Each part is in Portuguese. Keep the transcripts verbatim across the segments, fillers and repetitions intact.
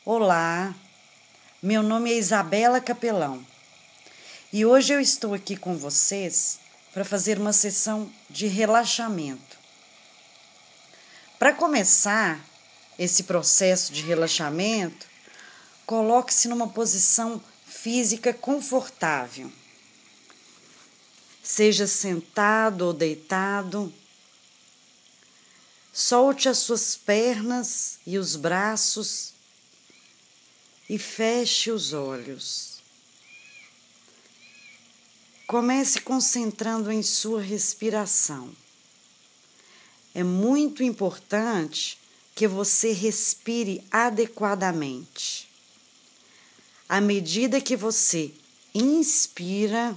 Olá, meu nome é Isabela Capelão e hoje eu estou aqui com vocês para fazer uma sessão de relaxamento. Para começar esse processo de relaxamento, coloque-se numa posição física confortável. Seja sentado ou deitado, solte as suas pernas e os braços e feche os olhos. Comece concentrando em sua respiração. É muito importante que você respire adequadamente. À medida que você inspira,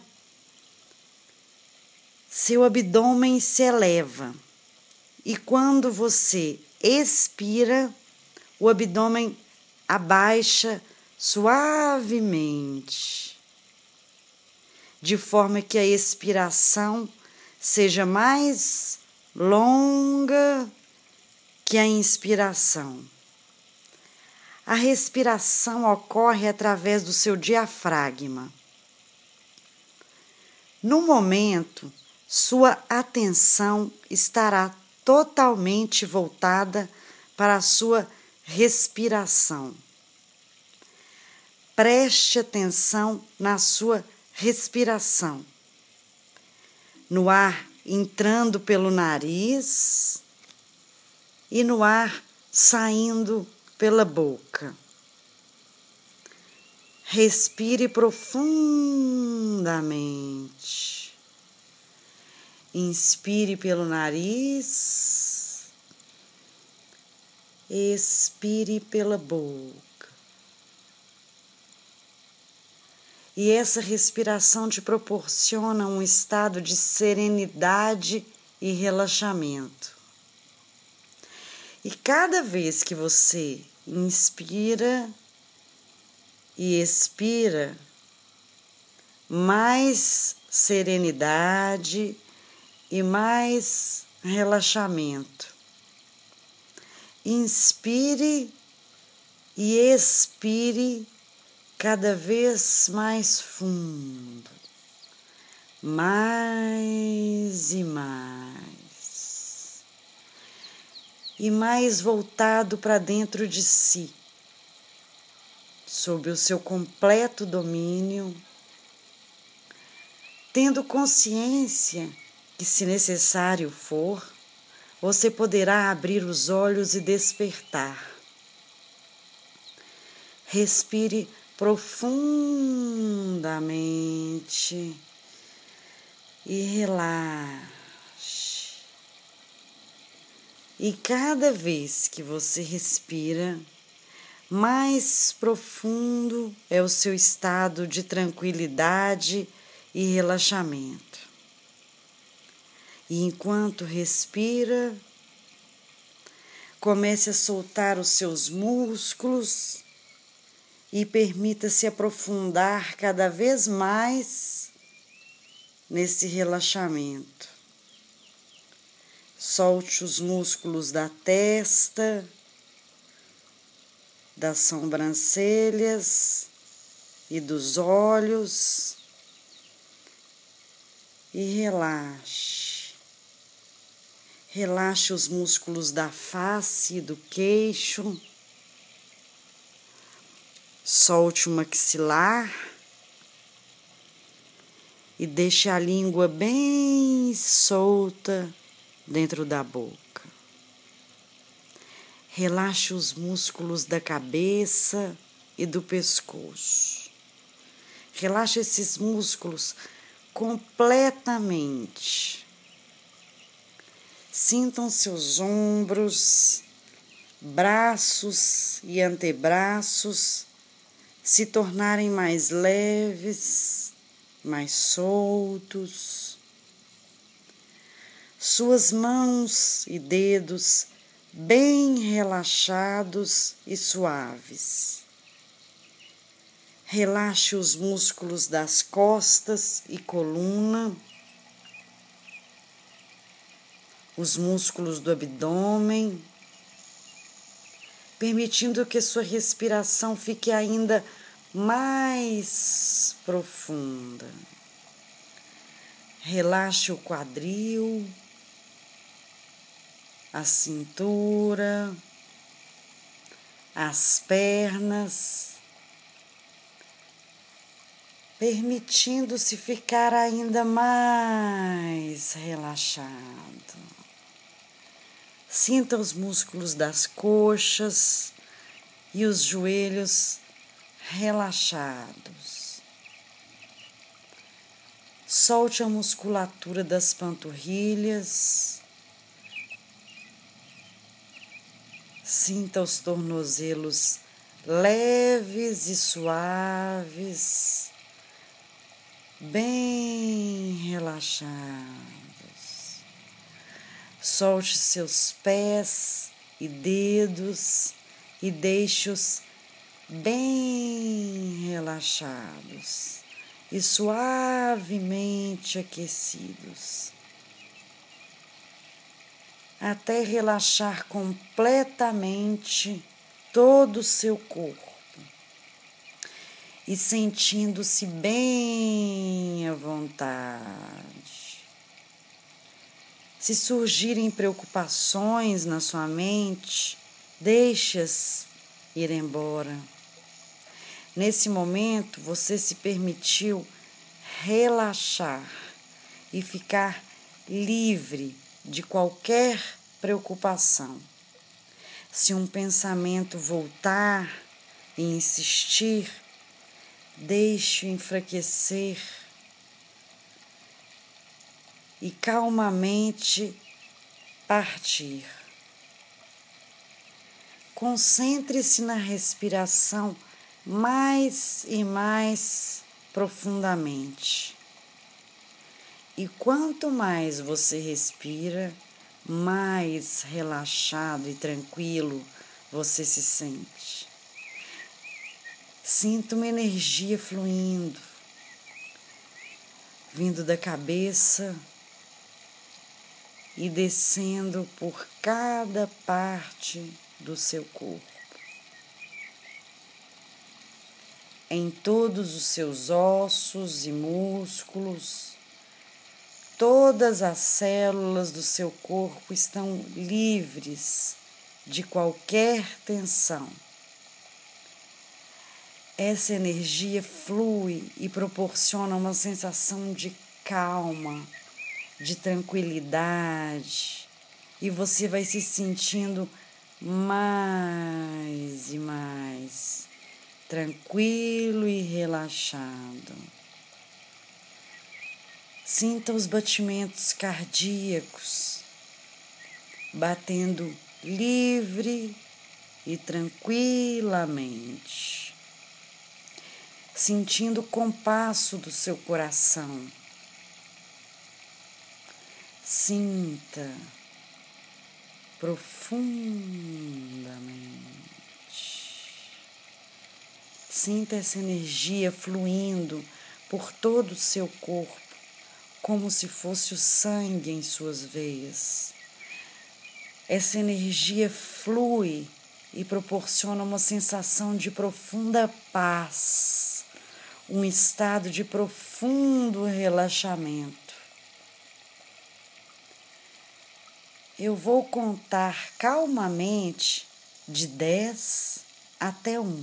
seu abdômen se eleva. E quando você expira, o abdômen abaixa suavemente, de forma que a expiração seja mais longa que a inspiração. A respiração ocorre através do seu diafragma. No momento, sua atenção estará totalmente voltada para a sua respiração. Preste atenção na sua respiração. No ar entrando pelo nariz e no ar saindo pela boca. Respire profundamente. Inspire pelo nariz. Expire pela boca. E essa respiração te proporciona um estado de serenidade e relaxamento. E cada vez que você inspira e expira, mais serenidade e mais relaxamento. Inspire e expire cada vez mais fundo, mais e mais, e mais voltado para dentro de si, sob o seu completo domínio, tendo consciência que, se necessário for, você poderá abrir os olhos e despertar. Respire profundamente e relaxe. E cada vez que você respira, mais profundo é o seu estado de tranquilidade e relaxamento. E enquanto respira, comece a soltar os seus músculos e permita-se aprofundar cada vez mais nesse relaxamento. Solte os músculos da testa, das sobrancelhas e dos olhos e relaxe. Relaxe os músculos da face e do queixo. Solte o maxilar e deixe a língua bem solta dentro da boca. Relaxe os músculos da cabeça e do pescoço. Relaxe esses músculos completamente. Sintam seus ombros, braços e antebraços se tornarem mais leves, mais soltos. Suas mãos e dedos bem relaxados e suaves. Relaxe os músculos das costas e coluna, os músculos do abdômen, permitindo que sua respiração fique ainda mais profunda. Relaxe o quadril, a cintura, as pernas, permitindo-se ficar ainda mais relaxado. Sinta os músculos das coxas e os joelhos relaxados. Solte a musculatura das panturrilhas. Sinta os tornozelos leves e suaves, bem relaxados. Solte seus pés e dedos e deixe-os bem relaxados e suavemente aquecidos, até relaxar completamente todo o seu corpo e sentindo-se bem à vontade. Se surgirem preocupações na sua mente, deixe-as ir embora. Nesse momento, você se permitiu relaxar e ficar livre de qualquer preocupação. Se um pensamento voltar e insistir, deixe-o enfraquecer e calmamente partir. Concentre-se na respiração mais e mais profundamente. E quanto mais você respira, mais relaxado e tranquilo você se sente. Sinta uma energia fluindo, vindo da cabeça e descendo por cada parte do seu corpo, em todos os seus ossos e músculos. Todas as células do seu corpo estão livres de qualquer tensão. Essa energia flui e proporciona uma sensação de calma, de tranquilidade, e você vai se sentindo mais e mais tranquilo e relaxado. Sinta os batimentos cardíacos batendo livre e tranquilamente, sentindo o compasso do seu coração. Sinta profundamente. Sinta essa energia fluindo por todo o seu corpo, como se fosse o sangue em suas veias. Essa energia flui e proporciona uma sensação de profunda paz, um estado de profundo relaxamento. Eu vou contar calmamente de dez até um.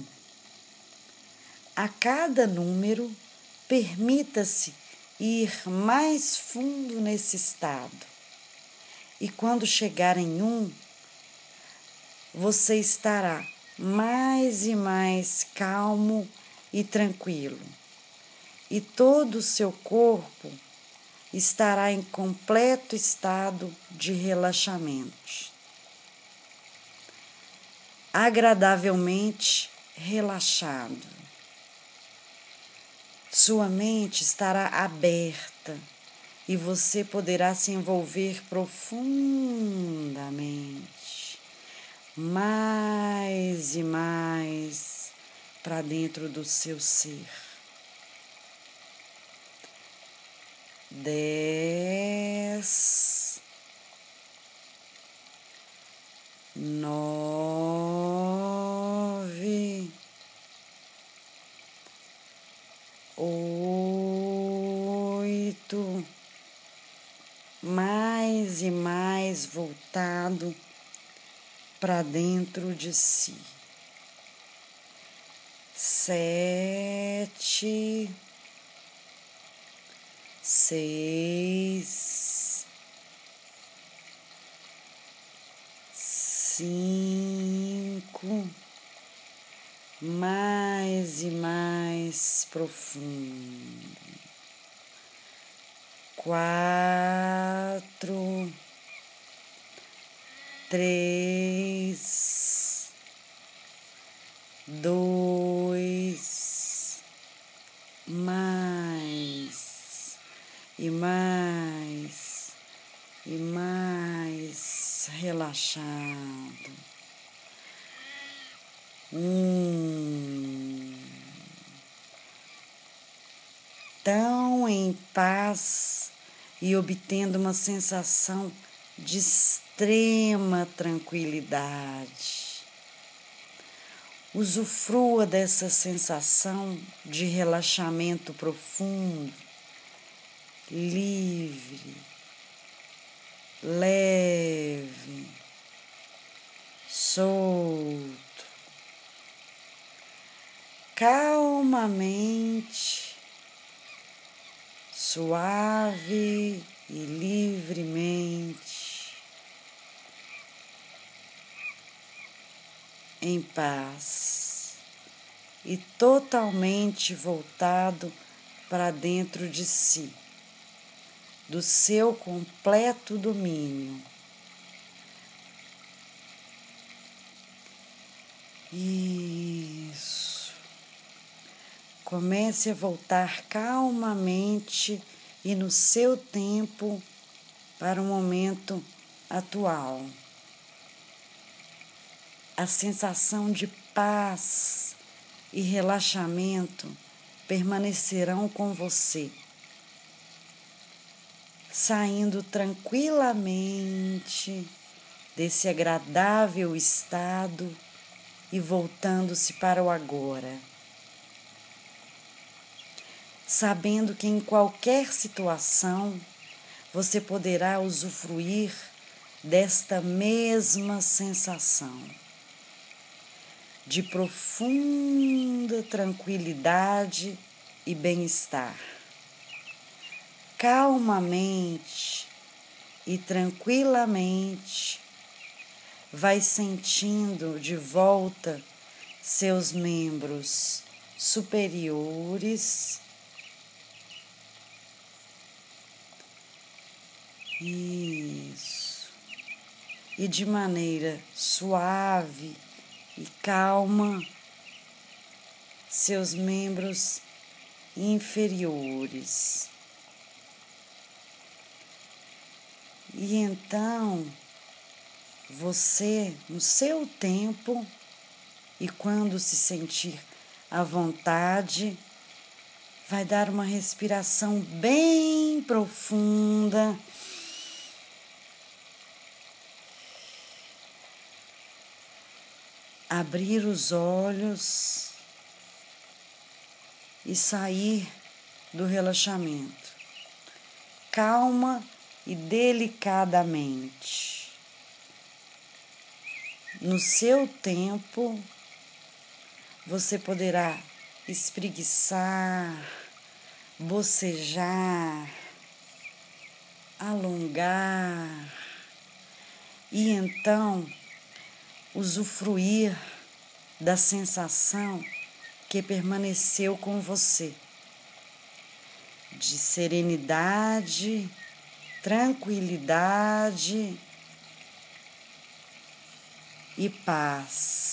A cada número, permita-se ir mais fundo nesse estado. E quando chegar em um, você estará mais e mais calmo e tranquilo. E todo o seu corpo estará em completo estado de relaxamento. Agradavelmente relaxado. Sua mente estará aberta e você poderá se envolver profundamente, mais e mais para dentro do seu ser. Dez, nove, mais e mais voltado para dentro de si. Sete, seis, cinco, mais e mais profundo. Quatro, três, dois, mais e mais e mais relaxado. Um, tão em paz e obtendo uma sensação de extrema tranquilidade. Usufrua dessa sensação de relaxamento profundo, livre, leve, solto, calmamente, suave e livremente, em paz e totalmente voltado para dentro de si, do seu completo domínio. Isso. Comece a voltar calmamente e no seu tempo para o momento atual. A sensação de paz e relaxamento permanecerão com você, saindo tranquilamente desse agradável estado e voltando-se para o agora, sabendo que em qualquer situação você poderá usufruir desta mesma sensação de profunda tranquilidade e bem-estar. Calmamente e tranquilamente vai sentindo de volta seus membros superiores. Isso. E de maneira suave e calma, seus membros inferiores. E então, você, no seu tempo, e quando se sentir à vontade, vai dar uma respiração bem profunda. Abrir os olhos e sair do relaxamento, calma e delicadamente. No seu tempo, você poderá espreguiçar, bocejar, alongar e então usufruir da sensação que permaneceu com você, de serenidade, tranquilidade e paz.